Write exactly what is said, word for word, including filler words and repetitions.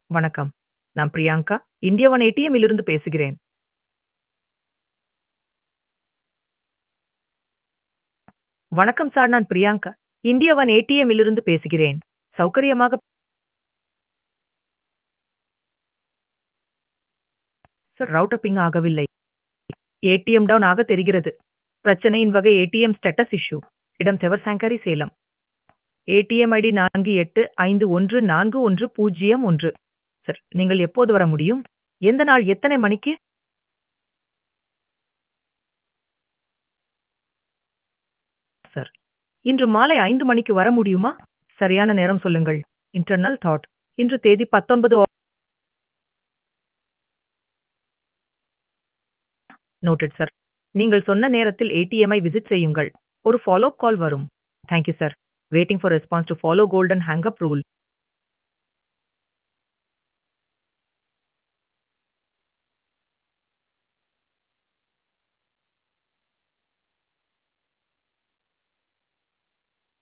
வணக்கம். நான் Priyanka. India one ATM இலிருந்து பேசுகிறேன். வணக்கம் சார், நான் பிரியங்கா. இந்தியா ஒன் ஏடிஎம் இலிருந்து பேசுகிறேன். சௌகரியமாக சார், ரவுட்டர் பிங் ஆகவில்லை. ஏடிஎம் டவுன் ஆக தெரிகிறது. பிரச்சனையின் வகை ஏடிஎம் ஸ்டேட்டஸ் இஷ்யூ. இடம் தெவர்சாங்கரி, சேலம். ஏடிஎம் ஐடி நான்கு எட்டு ஐந்து ஒன்று நான்கு ஒன்று பூஜ்ஜியம் ஒன்று. சார், நீங்கள் எப்போது வர முடியும்? எந்த நாள், எத்தனை மணிக்கு? சார், இன்று மாலை ஐந்து மணிக்கு வர முடியுமா? சரியான நேரம் சொல்லுங்கள். Internal thought. இன்று தேதி பத்தொன்பது. Noted sir. நீங்கள் சொன்ன நேரத்தில் ஏடிஎம்ஐ விசிட் செய்யுங்கள். ஒரு ஃபாலோ அப் கால் வரும். Thank you sir. Waiting for response to follow golden hang up rule.